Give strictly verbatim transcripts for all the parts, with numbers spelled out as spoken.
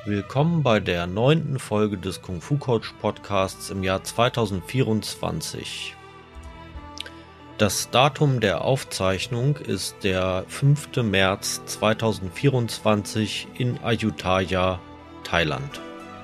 Willkommen bei der neunten Folge des Kung Fu Coach Podcasts im Jahr zweitausendvierundzwanzig. Das Datum der Aufzeichnung ist der fünfte März zweitausendvierundzwanzig in Ayutthaya, Thailand.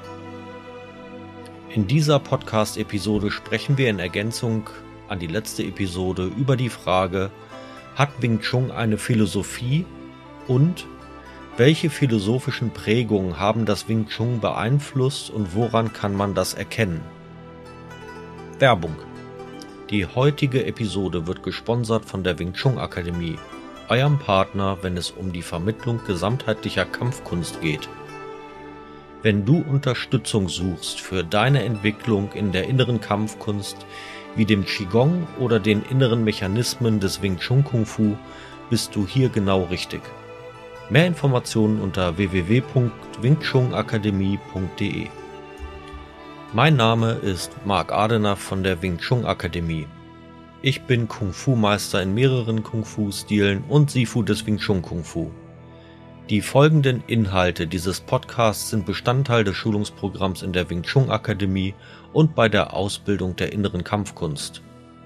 In dieser Podcast-Episode sprechen wir in Ergänzung an die letzte Episode über die Frage: Hat Wing Chun eine Philosophie und welche philosophischen Prägungen haben das Wing Chun beeinflusst und woran kann man das erkennen? Werbung. Die heutige Episode wird gesponsert von der Wing Chun Akademie, eurem Partner, wenn es um die Vermittlung gesamtheitlicher Kampfkunst geht. Wenn du Unterstützung suchst für deine Entwicklung in der inneren Kampfkunst, wie dem Qigong oder den inneren Mechanismen des Wing Chun Kung Fu, bist du hier genau richtig. Mehr Informationen unter w w w punkt wing chun akademie punkt d e. Mein Name ist Marc Adener von der Wing Chun Akademie. Ich bin Kung-Fu-Meister in mehreren Kung-Fu-Stilen und Sifu des Wing Chun Kung Fu. Die folgenden Inhalte dieses Podcasts sind Bestandteil des Schulungsprogramms in der Wing Chun Akademie und bei der Ausbildung der inneren Kampfkunst.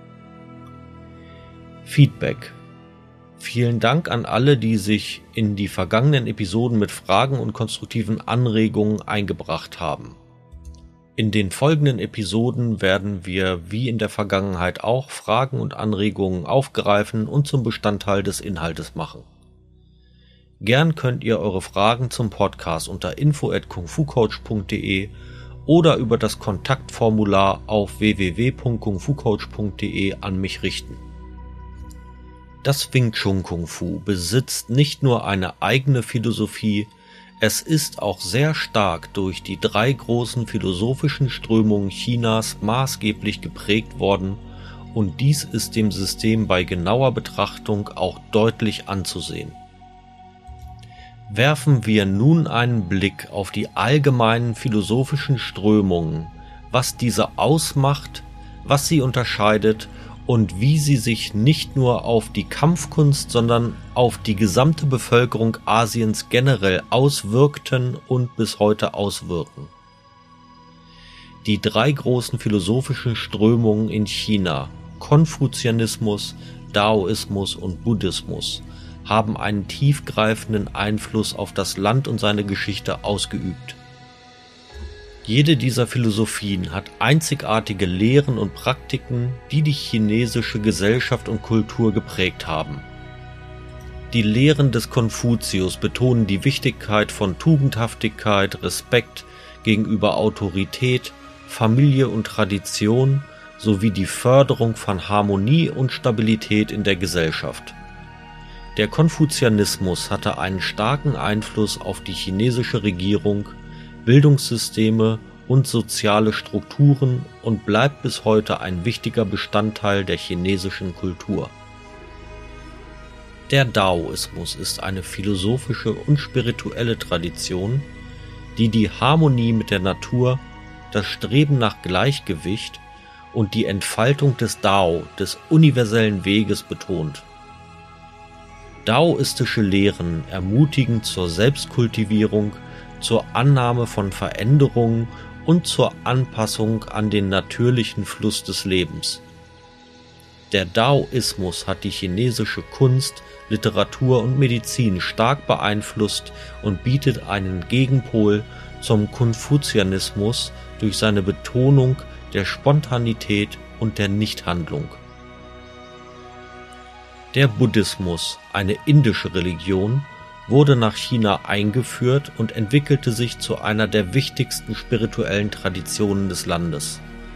Feedback. Vielen Dank an alle, die sich in die vergangenen Episoden mit Fragen und konstruktiven Anregungen eingebracht haben. In den folgenden Episoden werden wir wie in der Vergangenheit auch Fragen und Anregungen aufgreifen und zum Bestandteil des Inhaltes machen. Gern könnt ihr eure Fragen zum Podcast unter info at kung fu coach punkt d e oder über das Kontaktformular auf w w w punkt kung fu coach punkt d e an mich richten. Das Wing Chun Kung Fu besitzt nicht nur eine eigene Philosophie, es ist auch sehr stark durch die drei großen philosophischen Strömungen Chinas maßgeblich geprägt worden, und dies ist dem System bei genauer Betrachtung auch deutlich anzusehen. Werfen wir nun einen Blick auf die allgemeinen philosophischen Strömungen, was diese ausmacht, was sie unterscheidet und wie sie sich nicht nur auf die Kampfkunst, sondern auf die gesamte Bevölkerung Asiens generell auswirkten und bis heute auswirken. Die drei großen philosophischen Strömungen in China, Konfuzianismus, Daoismus und Buddhismus, haben einen tiefgreifenden Einfluss auf das Land und seine Geschichte ausgeübt. Jede dieser Philosophien hat einzigartige Lehren und Praktiken, die die chinesische Gesellschaft und Kultur geprägt haben. Die Lehren des Konfuzius betonen die Wichtigkeit von Tugendhaftigkeit, Respekt gegenüber Autorität, Familie und Tradition sowie die Förderung von Harmonie und Stabilität in der Gesellschaft. Der Konfuzianismus hatte einen starken Einfluss auf die chinesische Regierung, Bildungssysteme und soziale Strukturen und bleibt bis heute ein wichtiger Bestandteil der chinesischen Kultur. Der Daoismus ist eine philosophische und spirituelle Tradition, die die Harmonie mit der Natur, das Streben nach Gleichgewicht und die Entfaltung des Dao, des universellen Weges, betont. Daoistische Lehren ermutigen zur Selbstkultivierung, zur Annahme von Veränderungen und zur Anpassung an den natürlichen Fluss des Lebens. Der Daoismus hat die chinesische Kunst, Literatur und Medizin stark beeinflusst und bietet einen Gegenpol zum Konfuzianismus durch seine Betonung der Spontanität und der Nichthandlung. Der Buddhismus, eine indische Religion, wurde nach China eingeführt und entwickelte sich zu einer der wichtigsten spirituellen Traditionen des Landes.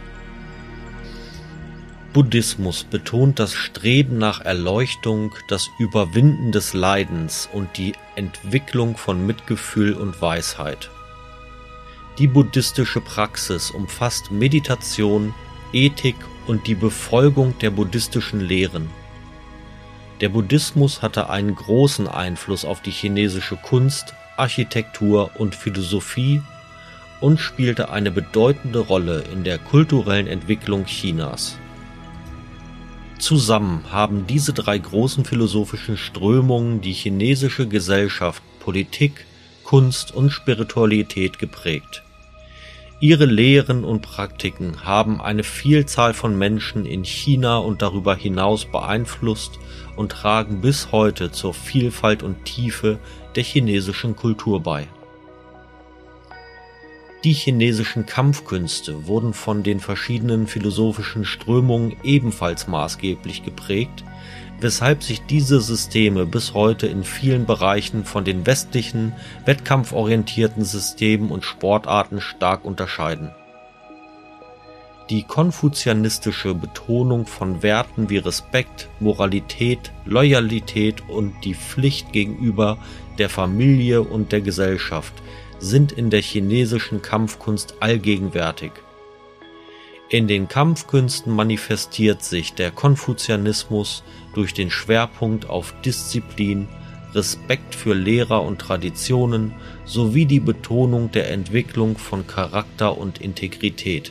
Buddhismus betont das Streben nach Erleuchtung, das Überwinden des Leidens und die Entwicklung von Mitgefühl und Weisheit. Die buddhistische Praxis umfasst Meditation, Ethik und die Befolgung der buddhistischen Lehren. Der Buddhismus hatte einen großen Einfluss auf die chinesische Kunst, Architektur und Philosophie und spielte eine bedeutende Rolle in der kulturellen Entwicklung Chinas. Zusammen haben diese drei großen philosophischen Strömungen die chinesische Gesellschaft, Politik, Kunst und Spiritualität geprägt. Ihre Lehren und Praktiken haben eine Vielzahl von Menschen in China und darüber hinaus beeinflusst und tragen bis heute zur Vielfalt und Tiefe der chinesischen Kultur bei. Die chinesischen Kampfkünste wurden von den verschiedenen philosophischen Strömungen ebenfalls maßgeblich geprägt, weshalb sich diese Systeme bis heute in vielen Bereichen von den westlichen, wettkampforientierten Systemen und Sportarten stark unterscheiden. Die konfuzianistische Betonung von Werten wie Respekt, Moralität, Loyalität und die Pflicht gegenüber der Familie und der Gesellschaft sind in der chinesischen Kampfkunst allgegenwärtig. In den Kampfkünsten manifestiert sich der Konfuzianismus durch den Schwerpunkt auf Disziplin, Respekt für Lehrer und Traditionen sowie die Betonung der Entwicklung von Charakter und Integrität.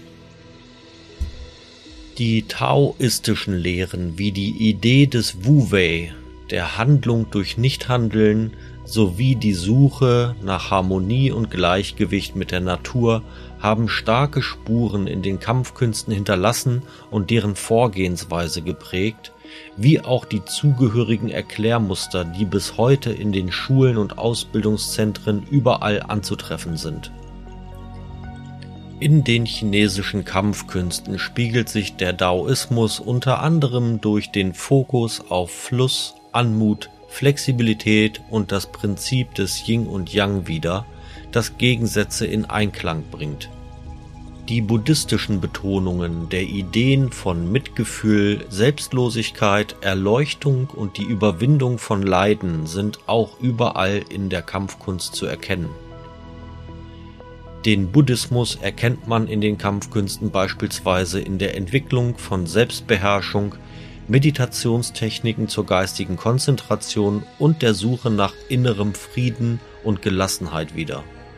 Die taoistischen Lehren wie die Idee des Wu-Wei, der Handlung durch Nichthandeln, sowie die Suche nach Harmonie und Gleichgewicht mit der Natur haben starke Spuren in den Kampfkünsten hinterlassen und deren Vorgehensweise geprägt, wie auch die zugehörigen Erklärmuster, die bis heute in den Schulen und Ausbildungszentren überall anzutreffen sind. In den chinesischen Kampfkünsten spiegelt sich der Daoismus unter anderem durch den Fokus auf Fluss, Anmut, Flexibilität und das Prinzip des Yin und Yang wider, das Gegensätze in Einklang bringt. Die buddhistischen Betonungen der Ideen von Mitgefühl, Selbstlosigkeit, Erleuchtung und die Überwindung von Leiden sind auch überall in der Kampfkunst zu erkennen. Den Buddhismus erkennt man in den Kampfkünsten beispielsweise in der Entwicklung von Selbstbeherrschung, Meditationstechniken zur geistigen Konzentration und der Suche nach innerem Frieden und Gelassenheit wieder.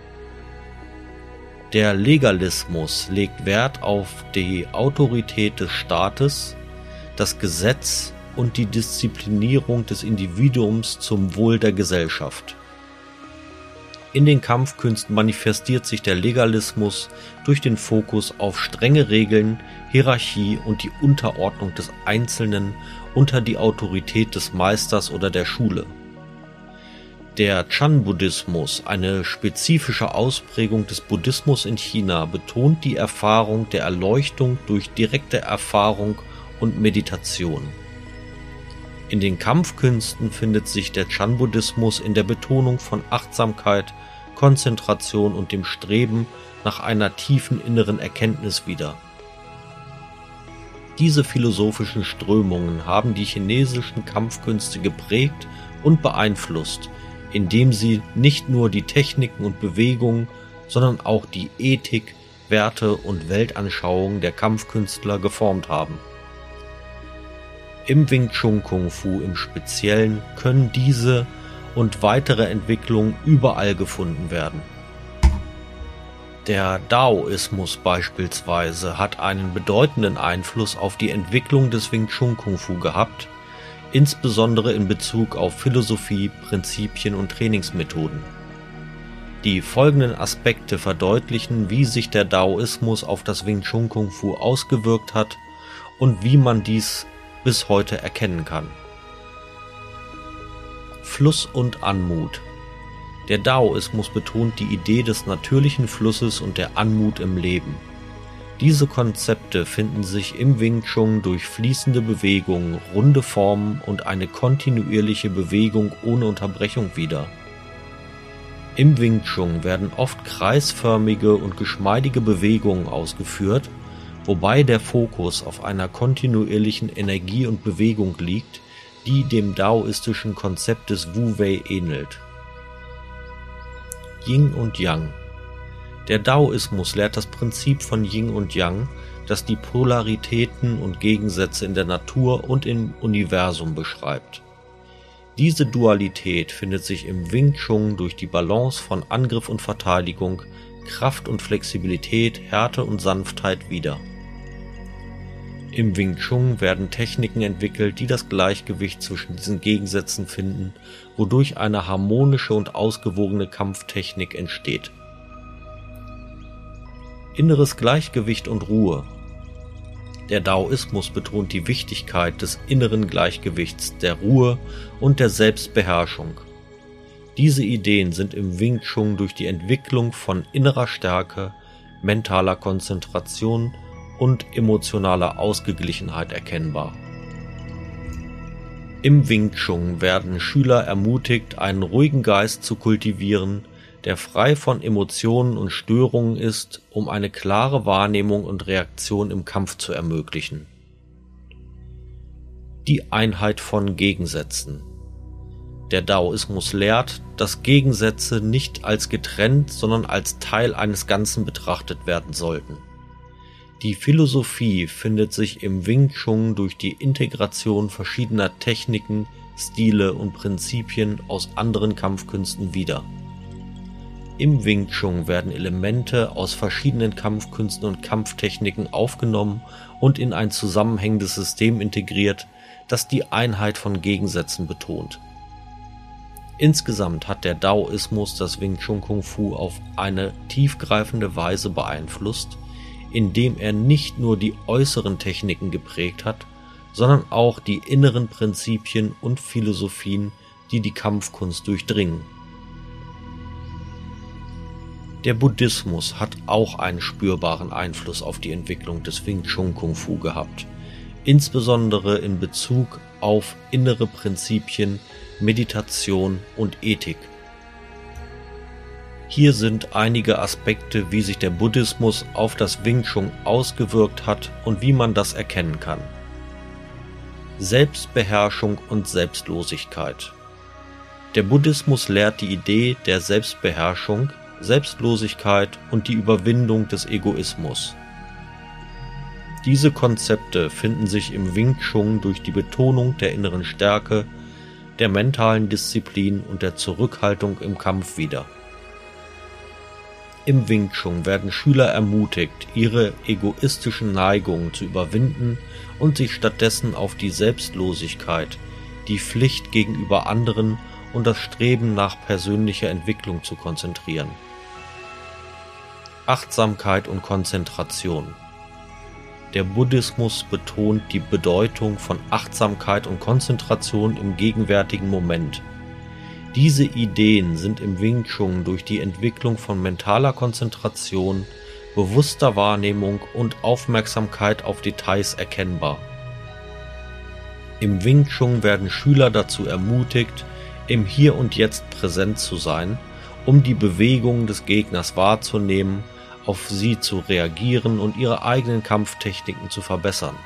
Der Legalismus legt Wert auf die Autorität des Staates, das Gesetz und die Disziplinierung des Individuums zum Wohl der Gesellschaft. In den Kampfkünsten manifestiert sich der Legalismus durch den Fokus auf strenge Regeln, Hierarchie und die Unterordnung des Einzelnen unter die Autorität des Meisters oder der Schule. Der Chan-Buddhismus, eine spezifische Ausprägung des Buddhismus in China, betont die Erfahrung der Erleuchtung durch direkte Erfahrung und Meditation. In den Kampfkünsten findet sich der Chan-Buddhismus in der Betonung von Achtsamkeit, Konzentration und dem Streben nach einer tiefen inneren Erkenntnis wieder. Diese philosophischen Strömungen haben die chinesischen Kampfkünste geprägt und beeinflusst, indem sie nicht nur die Techniken und Bewegungen, sondern auch die Ethik, Werte und Weltanschauung der Kampfkünstler geformt haben. Im Wing Chun Kung Fu im Speziellen können diese und weitere Entwicklungen überall gefunden werden. Der Daoismus beispielsweise hat einen bedeutenden Einfluss auf die Entwicklung des Wing Chun Kung Fu gehabt, insbesondere in Bezug auf Philosophie, Prinzipien und Trainingsmethoden. Die folgenden Aspekte verdeutlichen, wie sich der Daoismus auf das Wing Chun Kung Fu ausgewirkt hat und wie man dies bis heute erkennen kann. Fluss und Anmut. Der Daoismus betont die Idee des natürlichen Flusses und der Anmut im Leben. Diese Konzepte finden sich im Wing Chun durch fließende Bewegungen, runde Formen und eine kontinuierliche Bewegung ohne Unterbrechung wieder. Im Wing Chun werden oft kreisförmige und geschmeidige Bewegungen ausgeführt, wobei der Fokus auf einer kontinuierlichen Energie und Bewegung liegt, die dem daoistischen Konzept des Wu-Wei ähnelt. Yin und Yang. Der Daoismus lehrt das Prinzip von Yin und Yang, das die Polaritäten und Gegensätze in der Natur und im Universum beschreibt. Diese Dualität findet sich im Wing Chun durch die Balance von Angriff und Verteidigung, Kraft und Flexibilität, Härte und Sanftheit wieder. Im Wing Chun werden Techniken entwickelt, die das Gleichgewicht zwischen diesen Gegensätzen finden, wodurch eine harmonische und ausgewogene Kampftechnik entsteht. Inneres Gleichgewicht und Ruhe. Der Daoismus betont die Wichtigkeit des inneren Gleichgewichts, der Ruhe und der Selbstbeherrschung. Diese Ideen sind im Wing Chun durch die Entwicklung von innerer Stärke, mentaler Konzentration und emotionaler Ausgeglichenheit erkennbar. Im Wing Chun werden Schüler ermutigt, einen ruhigen Geist zu kultivieren, der frei von Emotionen und Störungen ist, um eine klare Wahrnehmung und Reaktion im Kampf zu ermöglichen. Die Einheit von Gegensätzen. Der Daoismus lehrt, dass Gegensätze nicht als getrennt, sondern als Teil eines Ganzen betrachtet werden sollten. Die Philosophie findet sich im Wing Chun durch die Integration verschiedener Techniken, Stile und Prinzipien aus anderen Kampfkünsten wieder. Im Wing Chun werden Elemente aus verschiedenen Kampfkünsten und Kampftechniken aufgenommen und in ein zusammenhängendes System integriert, das die Einheit von Gegensätzen betont. Insgesamt hat der Daoismus das Wing Chun Kung Fu auf eine tiefgreifende Weise beeinflusst, indem er nicht nur die äußeren Techniken geprägt hat, sondern auch die inneren Prinzipien und Philosophien, die die Kampfkunst durchdringen. Der Buddhismus hat auch einen spürbaren Einfluss auf die Entwicklung des Wing Chun Kung Fu gehabt, insbesondere in Bezug auf innere Prinzipien, Meditation und Ethik. Hier sind einige Aspekte, wie sich der Buddhismus auf das Wing Chun ausgewirkt hat und wie man das erkennen kann. Selbstbeherrschung und Selbstlosigkeit. Der Buddhismus lehrt die Idee der Selbstbeherrschung, Selbstlosigkeit und die Überwindung des Egoismus. Diese Konzepte finden sich im Wing Chun durch die Betonung der inneren Stärke, der mentalen Disziplin und der Zurückhaltung im Kampf wieder. Im Wing Chun werden Schüler ermutigt, ihre egoistischen Neigungen zu überwinden und sich stattdessen auf die Selbstlosigkeit, die Pflicht gegenüber anderen und das Streben nach persönlicher Entwicklung zu konzentrieren. Achtsamkeit und Konzentration. Der Buddhismus betont die Bedeutung von Achtsamkeit und Konzentration im gegenwärtigen Moment. Diese Ideen sind im Wing Chun durch die Entwicklung von mentaler Konzentration, bewusster Wahrnehmung und Aufmerksamkeit auf Details erkennbar. Im Wing Chun werden Schüler dazu ermutigt, im Hier und Jetzt präsent zu sein, um die Bewegungen des Gegners wahrzunehmen, auf sie zu reagieren und ihre eigenen Kampftechniken zu verbessern.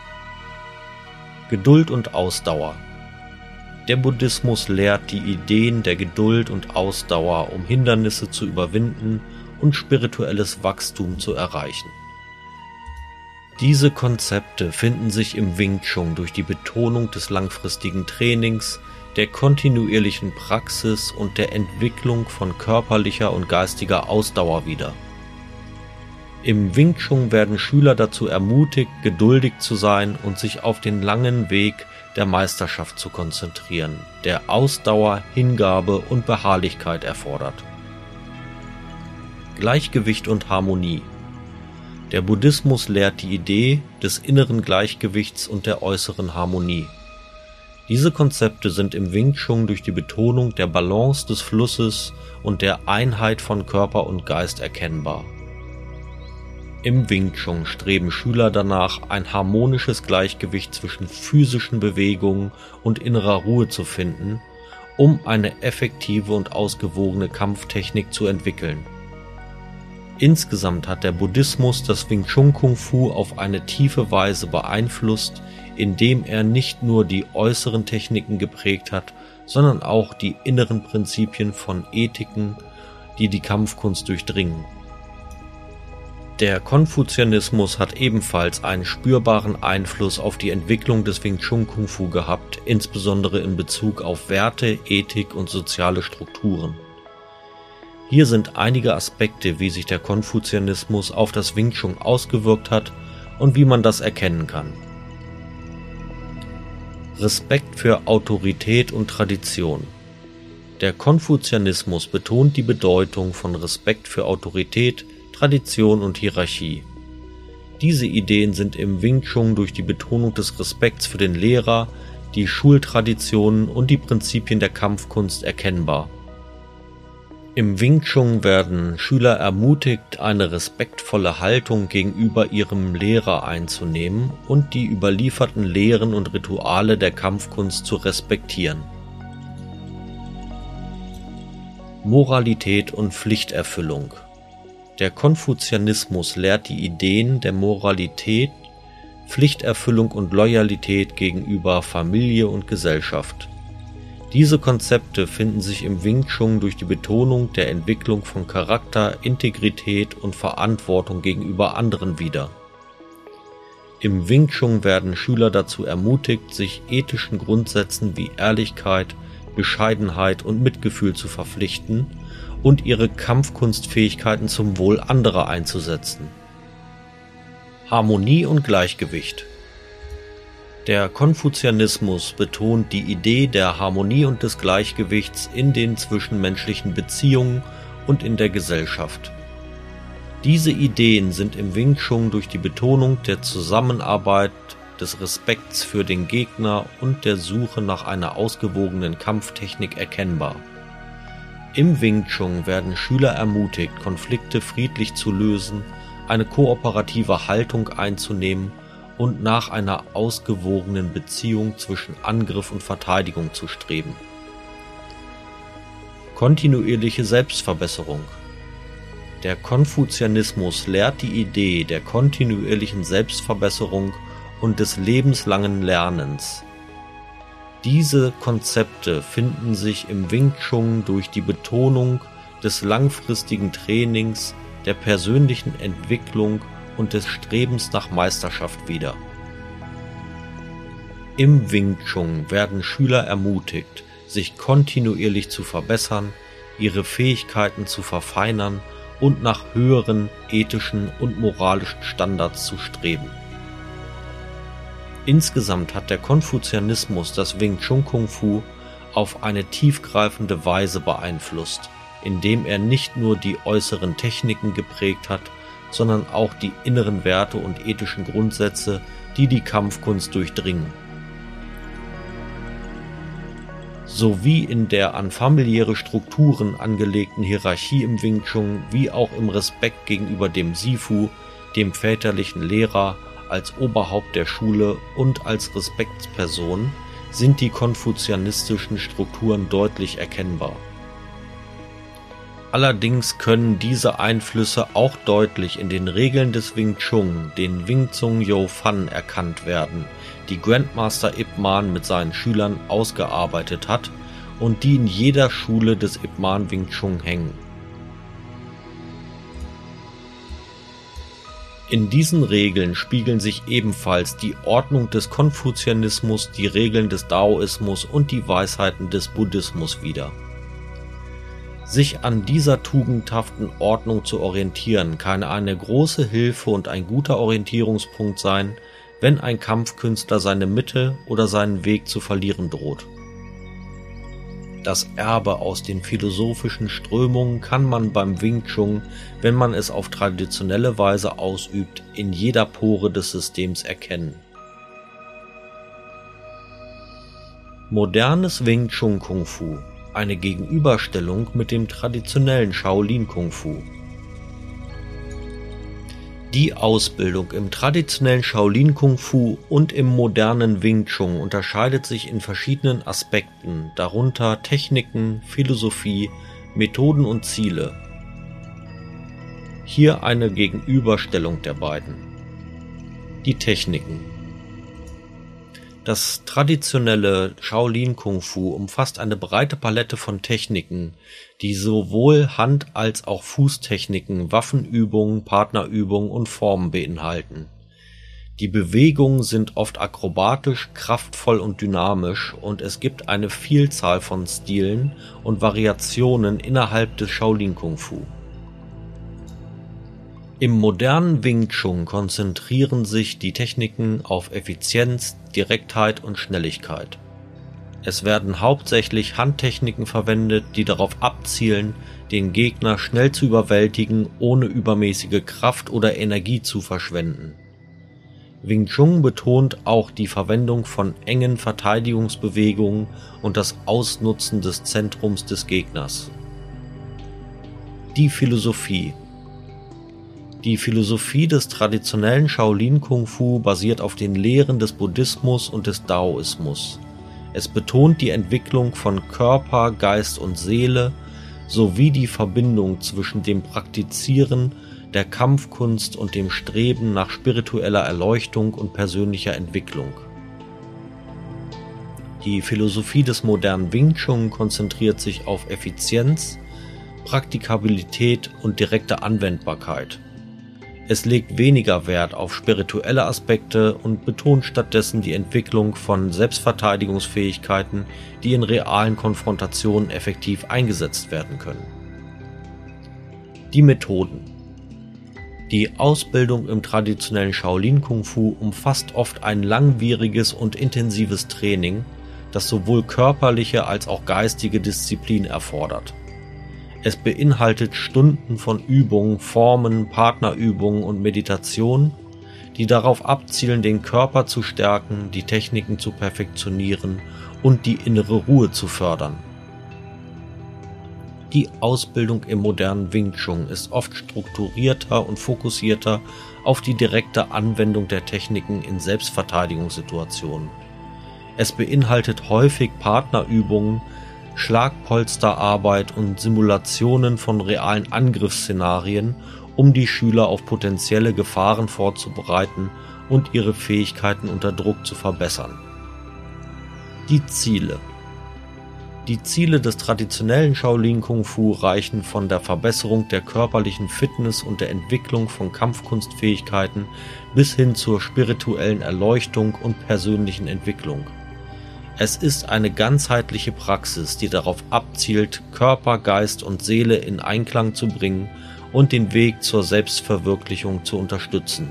Geduld und Ausdauer. Der Buddhismus lehrt die Ideen der Geduld und Ausdauer, um Hindernisse zu überwinden und spirituelles Wachstum zu erreichen. Diese Konzepte finden sich im Wing Chun durch die Betonung des langfristigen Trainings, der kontinuierlichen Praxis und der Entwicklung von körperlicher und geistiger Ausdauer wieder. Im Wing Chun werden Schüler dazu ermutigt, geduldig zu sein und sich auf den langen Weg der Meisterschaft zu konzentrieren, der Ausdauer, Hingabe und Beharrlichkeit erfordert. Gleichgewicht und Harmonie. Der Buddhismus lehrt die Idee des inneren Gleichgewichts und der äußeren Harmonie. Diese Konzepte sind im Wing Chun durch die Betonung der Balance des Flusses und der Einheit von Körper und Geist erkennbar. Im Wing Chun streben Schüler danach, ein harmonisches Gleichgewicht zwischen physischen Bewegungen und innerer Ruhe zu finden, um eine effektive und ausgewogene Kampftechnik zu entwickeln. Insgesamt hat der Buddhismus das Wing Chun Kung Fu auf eine tiefe Weise beeinflusst, indem er nicht nur die äußeren Techniken geprägt hat, sondern auch die inneren Prinzipien von Ethiken, die die Kampfkunst durchdringen. Der Konfuzianismus hat ebenfalls einen spürbaren Einfluss auf die Entwicklung des Wing Chun Kung Fu gehabt, insbesondere in Bezug auf Werte, Ethik und soziale Strukturen. Hier sind einige Aspekte, wie sich der Konfuzianismus auf das Wing Chun ausgewirkt hat und wie man das erkennen kann. Respekt für Autorität und Tradition. Der Konfuzianismus betont die Bedeutung von Respekt für Autorität, Tradition und Hierarchie. Diese Ideen sind im Wing Chun durch die Betonung des Respekts für den Lehrer, die Schultraditionen und die Prinzipien der Kampfkunst erkennbar. Im Wing Chun werden Schüler ermutigt, eine respektvolle Haltung gegenüber ihrem Lehrer einzunehmen und die überlieferten Lehren und Rituale der Kampfkunst zu respektieren. Moralität und Pflichterfüllung. Der Konfuzianismus lehrt die Ideen der Moralität, Pflichterfüllung und Loyalität gegenüber Familie und Gesellschaft. Diese Konzepte finden sich im Wing Chun durch die Betonung der Entwicklung von Charakter, Integrität und Verantwortung gegenüber anderen wieder. Im Wing Chun werden Schüler dazu ermutigt, sich ethischen Grundsätzen wie Ehrlichkeit, Bescheidenheit und Mitgefühl zu verpflichten und ihre Kampfkunstfähigkeiten zum Wohl anderer einzusetzen. Harmonie und Gleichgewicht. Der Konfuzianismus betont die Idee der Harmonie und des Gleichgewichts in den zwischenmenschlichen Beziehungen und in der Gesellschaft. Diese Ideen sind im Wing Chun durch die Betonung der Zusammenarbeit, des Respekts für den Gegner und der Suche nach einer ausgewogenen Kampftechnik erkennbar. Im Wing Chun werden Schüler ermutigt, Konflikte friedlich zu lösen, eine kooperative Haltung einzunehmen und nach einer ausgewogenen Beziehung zwischen Angriff und Verteidigung zu streben. Kontinuierliche Selbstverbesserung. Der Konfuzianismus lehrt die Idee der kontinuierlichen Selbstverbesserung und des lebenslangen Lernens. Diese Konzepte finden sich im Wing Chun durch die Betonung des langfristigen Trainings, der persönlichen Entwicklung und des Strebens nach Meisterschaft wieder. Im Wing Chun werden Schüler ermutigt, sich kontinuierlich zu verbessern, ihre Fähigkeiten zu verfeinern und nach höheren ethischen und moralischen Standards zu streben. Insgesamt hat der Konfuzianismus das Wing Chun Kung Fu auf eine tiefgreifende Weise beeinflusst, indem er nicht nur die äußeren Techniken geprägt hat, sondern auch die inneren Werte und ethischen Grundsätze, die die Kampfkunst durchdringen. Sowie in der an familiäre Strukturen angelegten Hierarchie im Wing Chun wie auch im Respekt gegenüber dem Sifu, dem väterlichen Lehrer, als Oberhaupt der Schule und als Respektsperson sind die konfuzianistischen Strukturen deutlich erkennbar. Allerdings können diese Einflüsse auch deutlich in den Regeln des Wing Chun, den Wing Tsun You Fan, erkannt werden, die Grandmaster Ip Man mit seinen Schülern ausgearbeitet hat und die in jeder Schule des Ip Man Wing Chun hängen. In diesen Regeln spiegeln sich ebenfalls die Ordnung des Konfuzianismus, die Regeln des Daoismus und die Weisheiten des Buddhismus wider. Sich an dieser tugendhaften Ordnung zu orientieren, kann eine große Hilfe und ein guter Orientierungspunkt sein, wenn ein Kampfkünstler seine Mitte oder seinen Weg zu verlieren droht. Das Erbe aus den philosophischen Strömungen kann man beim Wing Chun, wenn man es auf traditionelle Weise ausübt, in jeder Pore des Systems erkennen. Modernes Wing Chun Kung Fu, eine Gegenüberstellung mit dem traditionellen Shaolin Kung Fu. Die Ausbildung im traditionellen Shaolin Kung Fu und im modernen Wing Chun unterscheidet sich in verschiedenen Aspekten, darunter Techniken, Philosophie, Methoden und Ziele. Hier eine Gegenüberstellung der beiden. Die Techniken. Das traditionelle Shaolin Kung Fu umfasst eine breite Palette von Techniken, die sowohl Hand- als auch Fußtechniken, Waffenübungen, Partnerübungen und Formen beinhalten. Die Bewegungen sind oft akrobatisch, kraftvoll und dynamisch und es gibt eine Vielzahl von Stilen und Variationen innerhalb des Shaolin Kung Fu. Im modernen Wing Chun konzentrieren sich die Techniken auf Effizienz, Direktheit und Schnelligkeit. Es werden hauptsächlich Handtechniken verwendet, die darauf abzielen, den Gegner schnell zu überwältigen, ohne übermäßige Kraft oder Energie zu verschwenden. Wing Chun betont auch die Verwendung von engen Verteidigungsbewegungen und das Ausnutzen des Zentrums des Gegners. Die Philosophie. Die Philosophie des traditionellen Shaolin Kung Fu basiert auf den Lehren des Buddhismus und des Daoismus. Es betont die Entwicklung von Körper, Geist und Seele sowie die Verbindung zwischen dem Praktizieren der Kampfkunst und dem Streben nach spiritueller Erleuchtung und persönlicher Entwicklung. Die Philosophie des modernen Wing Chun konzentriert sich auf Effizienz, Praktikabilität und direkte Anwendbarkeit. Es legt weniger Wert auf spirituelle Aspekte und betont stattdessen die Entwicklung von Selbstverteidigungsfähigkeiten, die in realen Konfrontationen effektiv eingesetzt werden können. Die Methoden. Die Ausbildung im traditionellen Shaolin Kung Fu umfasst oft ein langwieriges und intensives Training, das sowohl körperliche als auch geistige Disziplin erfordert. Es beinhaltet Stunden von Übungen, Formen, Partnerübungen und Meditation, die darauf abzielen, den Körper zu stärken, die Techniken zu perfektionieren und die innere Ruhe zu fördern. Die Ausbildung im modernen Wing Chun ist oft strukturierter und fokussierter auf die direkte Anwendung der Techniken in Selbstverteidigungssituationen. Es beinhaltet häufig Partnerübungen, Schlagpolsterarbeit und Simulationen von realen Angriffsszenarien, um die Schüler auf potenzielle Gefahren vorzubereiten und ihre Fähigkeiten unter Druck zu verbessern. Die Ziele. Die Ziele des traditionellen Shaolin Kung Fu reichen von der Verbesserung der körperlichen Fitness und der Entwicklung von Kampfkunstfähigkeiten bis hin zur spirituellen Erleuchtung und persönlichen Entwicklung. Es ist eine ganzheitliche Praxis, die darauf abzielt, Körper, Geist und Seele in Einklang zu bringen und den Weg zur Selbstverwirklichung zu unterstützen.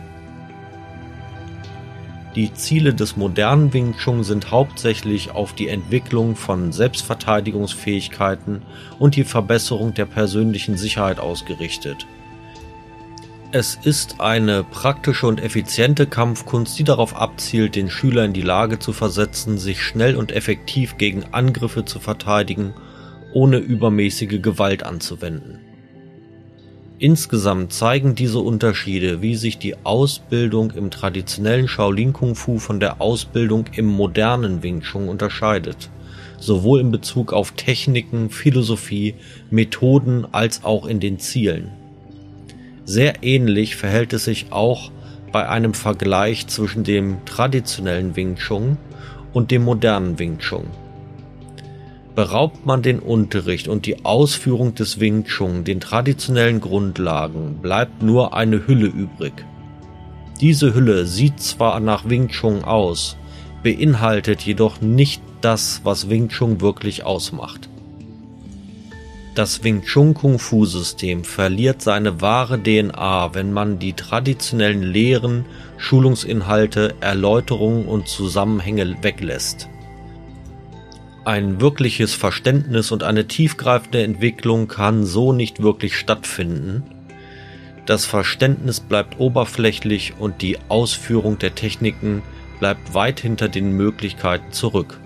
Die Ziele des modernen Wing Chun sind hauptsächlich auf die Entwicklung von Selbstverteidigungsfähigkeiten und die Verbesserung der persönlichen Sicherheit ausgerichtet. Es ist eine praktische und effiziente Kampfkunst, die darauf abzielt, den Schüler in die Lage zu versetzen, sich schnell und effektiv gegen Angriffe zu verteidigen, ohne übermäßige Gewalt anzuwenden. Insgesamt zeigen diese Unterschiede, wie sich die Ausbildung im traditionellen Shaolin Kung Fu von der Ausbildung im modernen Wing Chun unterscheidet, sowohl in Bezug auf Techniken, Philosophie, Methoden als auch in den Zielen. Sehr ähnlich verhält es sich auch bei einem Vergleich zwischen dem traditionellen Wing Chun und dem modernen Wing Chun. Beraubt man den Unterricht und die Ausführung des Wing Chun den traditionellen Grundlagen, bleibt nur eine Hülle übrig. Diese Hülle sieht zwar nach Wing Chun aus, beinhaltet jedoch nicht das, was Wing Chun wirklich ausmacht. Das Wing Chun Kung Fu System verliert seine wahre D N A, wenn man die traditionellen Lehren, Schulungsinhalte, Erläuterungen und Zusammenhänge weglässt. Ein wirkliches Verständnis und eine tiefgreifende Entwicklung kann so nicht wirklich stattfinden. Das Verständnis bleibt oberflächlich und die Ausführung der Techniken bleibt weit hinter den Möglichkeiten zurück.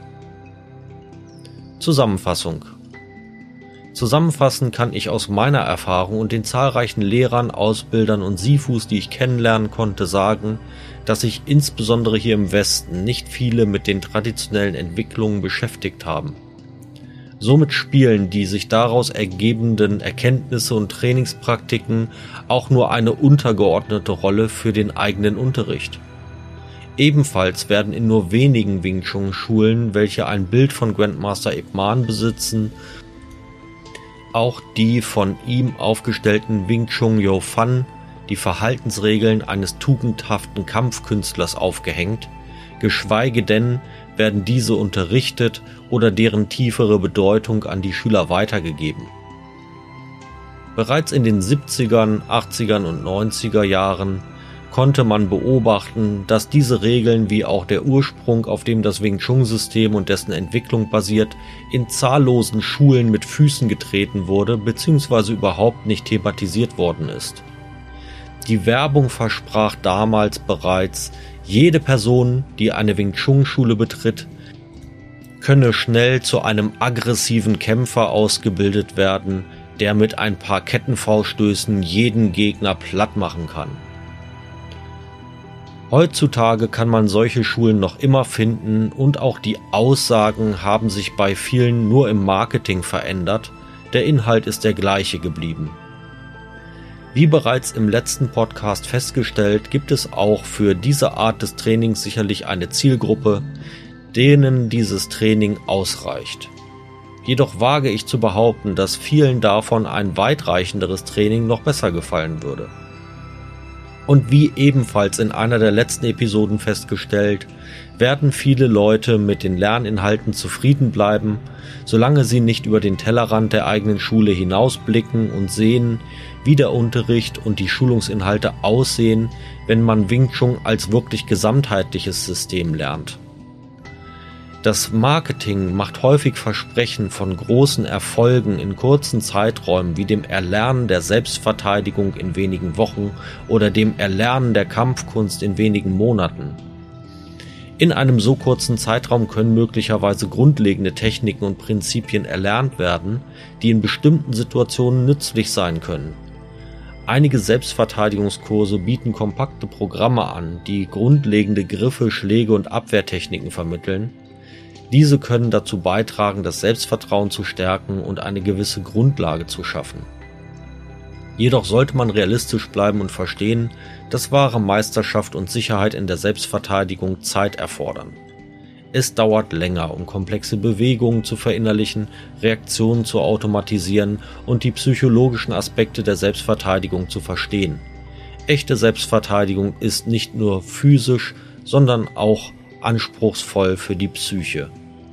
Zusammenfassung. Zusammenfassend kann ich aus meiner Erfahrung und den zahlreichen Lehrern, Ausbildern und Sifus, die ich kennenlernen konnte, sagen, dass sich insbesondere hier im Westen nicht viele mit den traditionellen Entwicklungen beschäftigt haben. Somit spielen die sich daraus ergebenden Erkenntnisse und Trainingspraktiken auch nur eine untergeordnete Rolle für den eigenen Unterricht. Ebenfalls werden in nur wenigen Wing Chun Schulen, welche ein Bild von Grandmaster Ip Man besitzen, auch die von ihm aufgestellten Wing Chun Yo Fan, die Verhaltensregeln eines tugendhaften Kampfkünstlers, aufgehängt, geschweige denn werden diese unterrichtet oder deren tiefere Bedeutung an die Schüler weitergegeben. Bereits in den siebzigern, achtzigern und neunziger Jahren konnte man beobachten, dass diese Regeln wie auch der Ursprung, auf dem das Wing Chun-System und dessen Entwicklung basiert, in zahllosen Schulen mit Füßen getreten wurde bzw. überhaupt nicht thematisiert worden ist. Die Werbung versprach damals bereits, jede Person, die eine Wing Chun-Schule betritt, könne schnell zu einem aggressiven Kämpfer ausgebildet werden, der mit ein paar Kettenfauststößen jeden Gegner platt machen kann. Heutzutage kann man solche Schulen noch immer finden und auch die Aussagen haben sich bei vielen nur im Marketing verändert, der Inhalt ist der gleiche geblieben. Wie bereits im letzten Podcast festgestellt, gibt es auch für diese Art des Trainings sicherlich eine Zielgruppe, denen dieses Training ausreicht. Jedoch wage ich zu behaupten, dass vielen davon ein weitreichenderes Training noch besser gefallen würde. Und wie ebenfalls in einer der letzten Episoden festgestellt, werden viele Leute mit den Lerninhalten zufrieden bleiben, solange sie nicht über den Tellerrand der eigenen Schule hinausblicken und sehen, wie der Unterricht und die Schulungsinhalte aussehen, wenn man Wing Chun als wirklich gesamtheitliches System lernt. Das Marketing macht häufig Versprechen von großen Erfolgen in kurzen Zeiträumen wie dem Erlernen der Selbstverteidigung in wenigen Wochen oder dem Erlernen der Kampfkunst in wenigen Monaten. In einem so kurzen Zeitraum können möglicherweise grundlegende Techniken und Prinzipien erlernt werden, die in bestimmten Situationen nützlich sein können. Einige Selbstverteidigungskurse bieten kompakte Programme an, die grundlegende Griffe, Schläge und Abwehrtechniken vermitteln. Diese können dazu beitragen, das Selbstvertrauen zu stärken und eine gewisse Grundlage zu schaffen. Jedoch sollte man realistisch bleiben und verstehen, dass wahre Meisterschaft und Sicherheit in der Selbstverteidigung Zeit erfordern. Es dauert länger, um komplexe Bewegungen zu verinnerlichen, Reaktionen zu automatisieren und die psychologischen Aspekte der Selbstverteidigung zu verstehen. Echte Selbstverteidigung ist nicht nur physisch, sondern auch anspruchsvoll für die Psyche.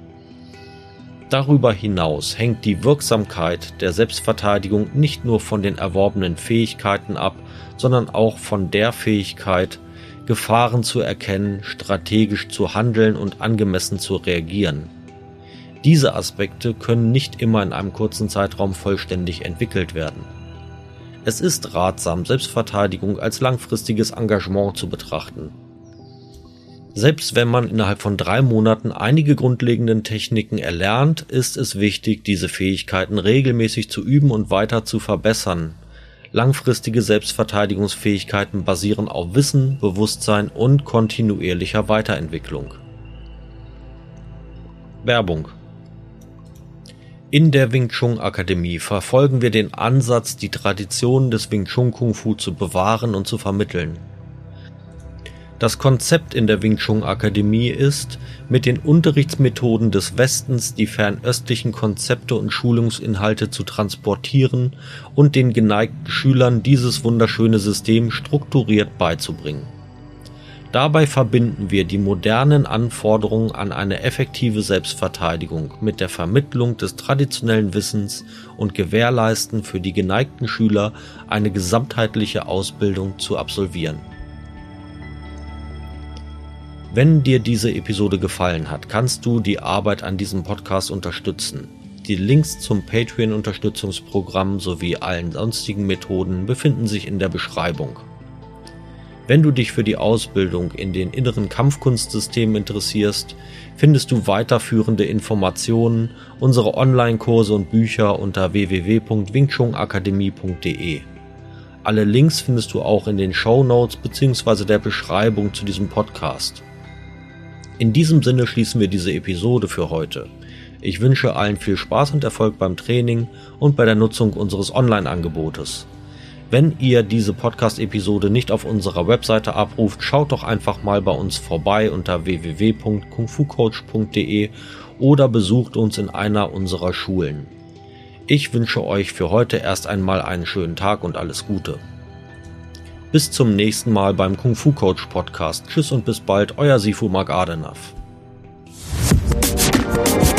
Darüber hinaus hängt die Wirksamkeit der Selbstverteidigung nicht nur von den erworbenen Fähigkeiten ab, sondern auch von der Fähigkeit, Gefahren zu erkennen, strategisch zu handeln und angemessen zu reagieren. Diese Aspekte können nicht immer in einem kurzen Zeitraum vollständig entwickelt werden. Es ist ratsam, Selbstverteidigung als langfristiges Engagement zu betrachten. Selbst wenn man innerhalb von drei Monaten einige grundlegenden Techniken erlernt, ist es wichtig, diese Fähigkeiten regelmäßig zu üben und weiter zu verbessern. Langfristige Selbstverteidigungsfähigkeiten basieren auf Wissen, Bewusstsein und kontinuierlicher Weiterentwicklung. Werbung. In der Wing Chun Akademie verfolgen wir den Ansatz, die Traditionen des Wing Chun Kung Fu zu bewahren und zu vermitteln. Das Konzept in der Wing Chun Akademie ist, mit den Unterrichtsmethoden des Westens die fernöstlichen Konzepte und Schulungsinhalte zu transportieren und den geneigten Schülern dieses wunderschöne System strukturiert beizubringen. Dabei verbinden wir die modernen Anforderungen an eine effektive Selbstverteidigung mit der Vermittlung des traditionellen Wissens und gewährleisten für die geneigten Schüler eine gesamtheitliche Ausbildung zu absolvieren. Wenn dir diese Episode gefallen hat, kannst du die Arbeit an diesem Podcast unterstützen. Die Links zum Patreon-Unterstützungsprogramm sowie allen sonstigen Methoden befinden sich in der Beschreibung. Wenn du dich für die Ausbildung in den inneren Kampfkunstsystemen interessierst, findest du weiterführende Informationen, unsere Online-Kurse und Bücher unter w w w punkt wing chun akademie punkt d e. Alle Links findest du auch in den Shownotes bzw. der Beschreibung zu diesem Podcast. In diesem Sinne schließen wir diese Episode für heute. Ich wünsche allen viel Spaß und Erfolg beim Training und bei der Nutzung unseres Online-Angebotes. Wenn ihr diese Podcast-Episode nicht auf unserer Webseite abruft, schaut doch einfach mal bei uns vorbei unter w w w punkt kung fu coach punkt d e oder besucht uns in einer unserer Schulen. Ich wünsche euch für heute erst einmal einen schönen Tag und alles Gute. Bis zum nächsten Mal beim Kung Fu Coach Podcast. Tschüss und bis bald, euer Sifu Mark Adenaf.